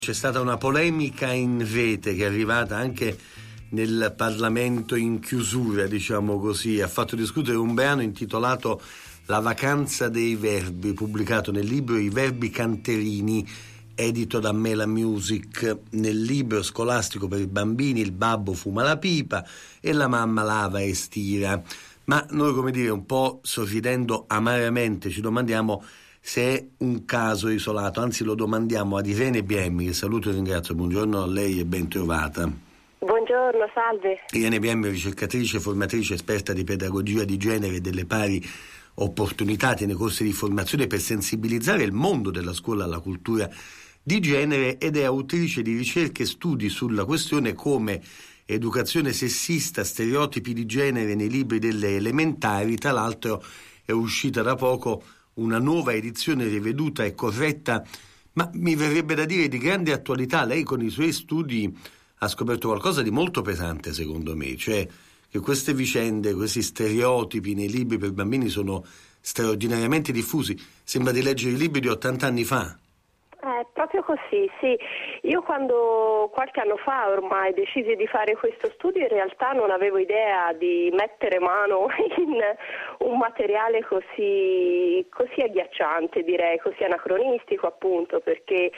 C'è stata una polemica in rete che è arrivata anche nel Parlamento in chiusura, diciamo così, ha fatto discutere un brano intitolato La vacanza dei verbi, pubblicato nel libro I verbi canterini, edito da Mela Music. Nel libro scolastico per i bambini il babbo fuma la pipa e la mamma lava e stira. Ma noi, come dire, un po' sorridendo amaramente ci domandiamo se è un caso isolato, anzi lo domandiamo ad Irene Biemmi, che saluto e ringrazio. Buongiorno a lei e ben trovata. Buongiorno, salve. Irene Biemmi, ricercatrice, formatrice, esperta di pedagogia di genere e delle pari opportunità, tiene corsi di formazione per sensibilizzare il mondo della scuola alla cultura di genere ed è autrice di ricerche e studi sulla questione come educazione sessista, stereotipi di genere nei libri delle elementari. Tra l'altro è uscita da poco una nuova edizione riveduta e corretta, ma mi verrebbe da dire di grande attualità. Lei con i suoi studi ha scoperto qualcosa di molto pesante, secondo me, cioè che queste vicende, questi stereotipi nei libri per bambini sono straordinariamente diffusi. Sembra di leggere i libri di 80 anni fa. Proprio così, sì. Io quando qualche anno fa ormai decisi di fare questo studio, in realtà non avevo idea di mettere mano in un materiale così agghiacciante, direi, così anacronistico, appunto, perché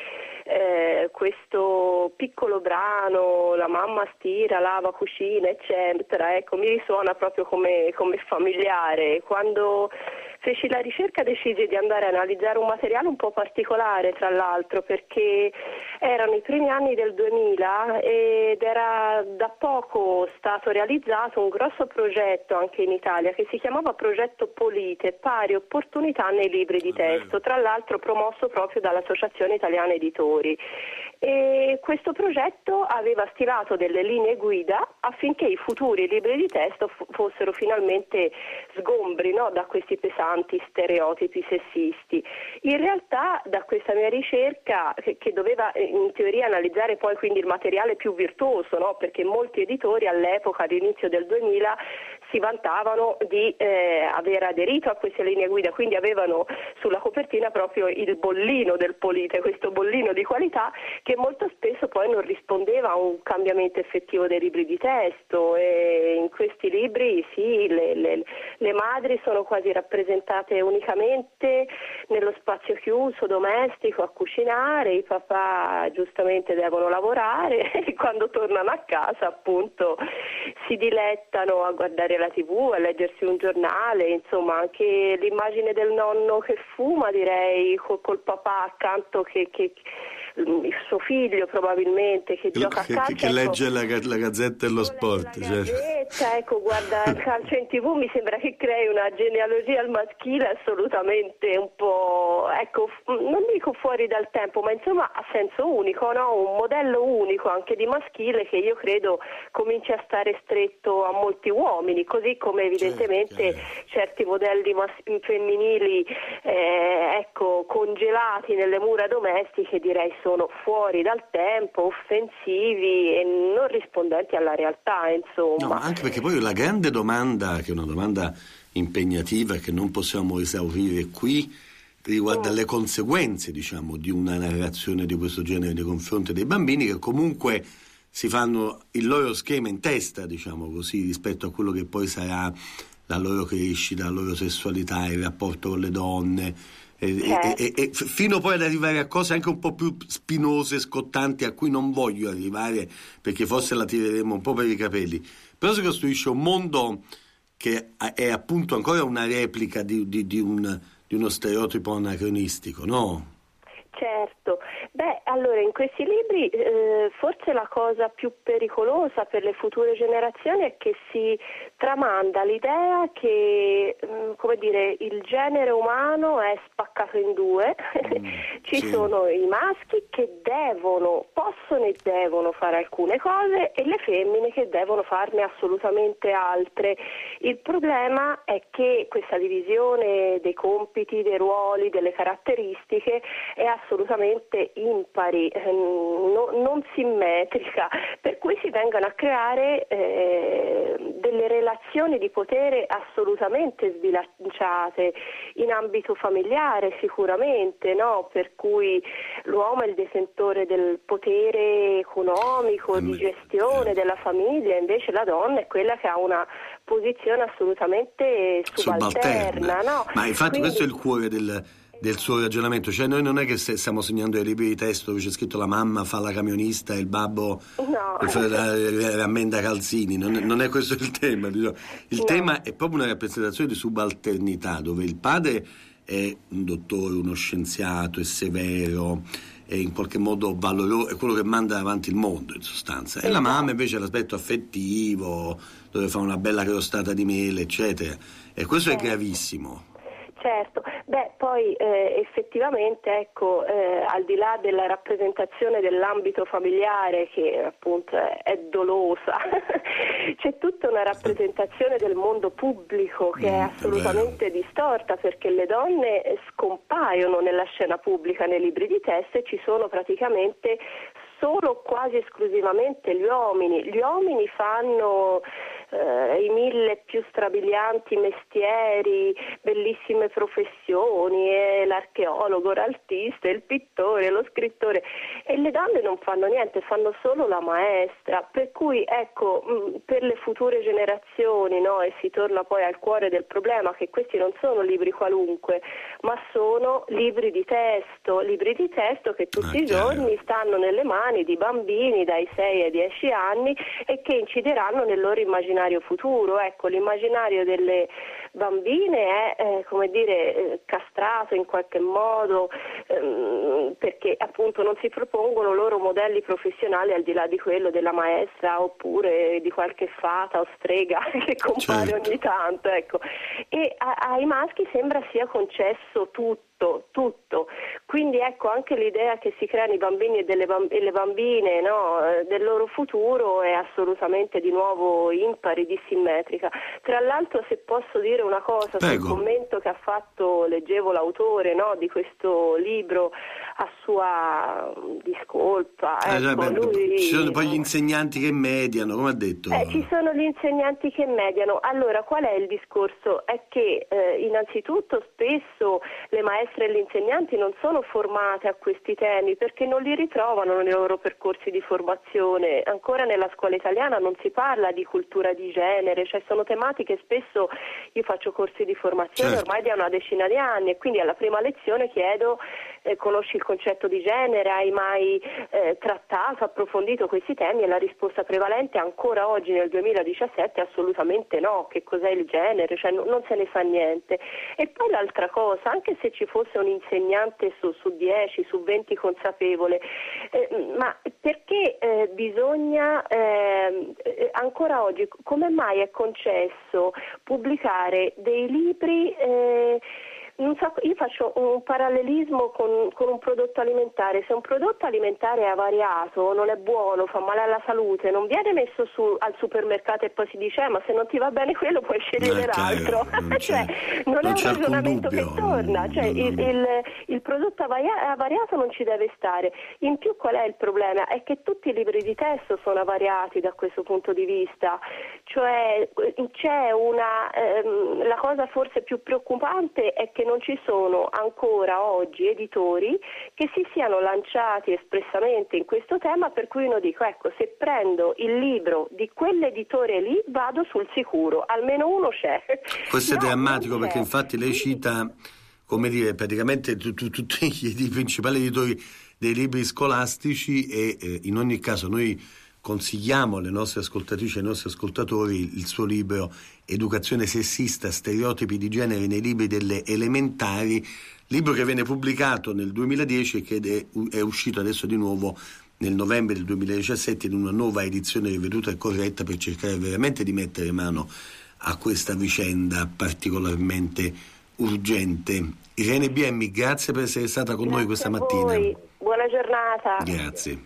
questo piccolo brano, la mamma stira, lava, cucina, eccetera, ecco, mi risuona proprio come familiare. Quando feci la ricerca decisi di andare a analizzare un materiale un po' particolare, tra l'altro, perché erano i primi anni del 2000 ed era da poco stato realizzato un grosso progetto anche in Italia che si chiamava Progetto Polite, pari opportunità nei libri di testo, tra l'altro promosso proprio dall'Associazione Italiana Editori. E questo progetto aveva stilato delle linee guida affinché i futuri libri di testo fossero finalmente sgombri, no, da questi pesanti stereotipi sessisti. In realtà da questa mia ricerca, che doveva in teoria analizzare poi quindi il materiale più virtuoso, no, perché molti editori all'epoca, all'inizio del 2000, si vantavano di aver aderito a queste linee guida, quindi avevano sulla copertina proprio il bollino del Polite, questo bollino di qualità che molto spesso poi non rispondeva a un cambiamento effettivo dei libri di testo. E in questi libri sì, le madri sono quasi rappresentate unicamente nello spazio chiuso domestico a cucinare, i papà giustamente devono lavorare e quando tornano a casa appunto si dilettano a guardare la TV, a leggersi un giornale, insomma anche l'immagine del nonno che fuma, direi, col papà accanto che il suo figlio probabilmente che gioca a calcio, che legge la Gazzetta dello Sport, ecco, guarda il calcio in TV, mi sembra che crei una genealogia al maschile assolutamente un po', ecco, non dico fuori dal tempo, ma insomma a senso unico, no? Un modello unico anche di maschile che io credo cominci a stare stretto a molti uomini, così come evidentemente certi modelli femminili ecco, congelati nelle mura domestiche, direi sono fuori dal tempo, offensivi e non rispondenti alla realtà, insomma. No, anche perché poi la grande domanda, che è una domanda impegnativa che non possiamo esaurire qui, riguarda le conseguenze, diciamo, di una narrazione di questo genere nei confronti dei bambini, che comunque si fanno il loro schema in testa, diciamo così, rispetto a quello che poi sarà la loro crescita, la loro sessualità, il rapporto con le donne, e fino poi ad arrivare a cose anche un po' più spinose, scottanti, a cui non voglio arrivare perché forse la tireremo un po' per i capelli. Però si costruisce un mondo che è appunto ancora una replica di uno stereotipo anacronistico, no? Certo, allora in questi libri forse la cosa più pericolosa per le future generazioni è che si tramanda l'idea che, come dire, il genere umano è spaccato in due, ci sono i maschi che possono e devono fare alcune cose e le femmine che devono farne assolutamente altre. Il problema è che questa divisione dei compiti, dei ruoli, delle caratteristiche è assolutamente impari, non simmetrica, per cui si vengono a creare delle relazioni di potere assolutamente sbilanciate in ambito familiare sicuramente, no? Per cui l'uomo è il detentore del potere economico, di gestione della famiglia, invece la donna è quella che ha una posizione assolutamente subalterna, no? Ma infatti questo è il cuore del suo ragionamento, cioè noi non è che stiamo segnando dei libri di testo dove c'è scritto la mamma fa la camionista e il babbo rammenda calzini, non è questo il tema. Il tema è proprio una rappresentazione di subalternità dove il padre è un dottore, uno scienziato, è severo, è in qualche modo valoroso, è quello che manda avanti il mondo in sostanza, e la mamma invece ha l'aspetto affettivo dove fa una bella crostata di mele eccetera, e questo è gravissimo. Certo, poi effettivamente ecco, al di là della rappresentazione dell'ambito familiare che appunto è dolosa, c'è tutta una rappresentazione del mondo pubblico che è assolutamente distorta, perché le donne scompaiono nella scena pubblica nei libri di testo e ci sono praticamente solo quasi esclusivamente gli uomini. Gli uomini fanno i 1000 più strabilianti mestieri, bellissime professioni, l'archeologo, l'artista, il pittore, lo scrittore, e le donne non fanno niente, fanno solo la maestra, per cui ecco, per le future generazioni, no, e si torna poi al cuore del problema, che questi non sono libri qualunque, ma sono libri di testo che tutti i giorni stanno nelle mani di bambini dai 6 ai 10 anni e che incideranno nel loro immaginario futuro. Ecco, l'immaginario delle bambine è castrato in qualche modo, perché appunto non si propongono loro modelli professionali al di là di quello della maestra oppure di qualche fata o strega che compare ogni tanto, ecco. E ai maschi sembra sia concesso tutto, quindi ecco anche l'idea che si creano i bambini e le bambine, no, del loro futuro è assolutamente di nuovo impari, dissimmetrica. Tra l'altro, se posso dire una cosa sul commento che ha fatto, leggevo l'autore, no, di questo libro a sua discolpa, ci sono poi gli insegnanti che mediano, come ha detto. Ci sono gli insegnanti che mediano. Allora, qual è il discorso? È che innanzitutto spesso le maestre e gli insegnanti non sono formate a questi temi perché non li ritrovano nei loro percorsi di formazione. Ancora nella scuola italiana non si parla di cultura di genere, cioè sono tematiche, spesso io faccio corsi di formazione ormai da una decina di anni e quindi alla prima lezione chiedo conosci il concetto di genere, hai mai trattato, approfondito questi temi, e la risposta prevalente ancora oggi nel 2017 è assolutamente no. Che cos'è il genere? Cioè non se ne fa niente. E poi l'altra cosa, anche se ci fosse un insegnante su 10, su 20 consapevole, ma perché bisogna ancora oggi, come mai è concesso pubblicare dei libri io faccio un parallelismo con un prodotto alimentare. Se un prodotto alimentare è avariato, non è buono, fa male alla salute, non viene messo al supermercato e poi si dice ma se non ti va bene quello puoi scegliere l'altro. Non è un ragionamento che torna. Il prodotto avariato non ci deve stare. In più qual è il problema? È che tutti i libri di testo sono avariati da questo punto di vista. Cioè c'è la cosa forse più preoccupante è che non ci sono ancora oggi editori che si siano lanciati espressamente in questo tema, per cui uno dico ecco, se prendo il libro di quell'editore lì vado sul sicuro, almeno uno c'è. Questo è drammatico perché infatti lei cita, come dire, praticamente tutti i principali editori dei libri scolastici e in ogni caso noi consigliamo alle nostre ascoltatrici e ai nostri ascoltatori il suo libro Educazione sessista, stereotipi di genere nei libri delle elementari, libro che venne pubblicato nel 2010 e che è uscito adesso di nuovo nel novembre del 2017 in una nuova edizione riveduta e corretta per cercare veramente di mettere mano a questa vicenda particolarmente urgente. Irene Biemmi, grazie per essere stata con noi questa mattina. Buona giornata. Grazie.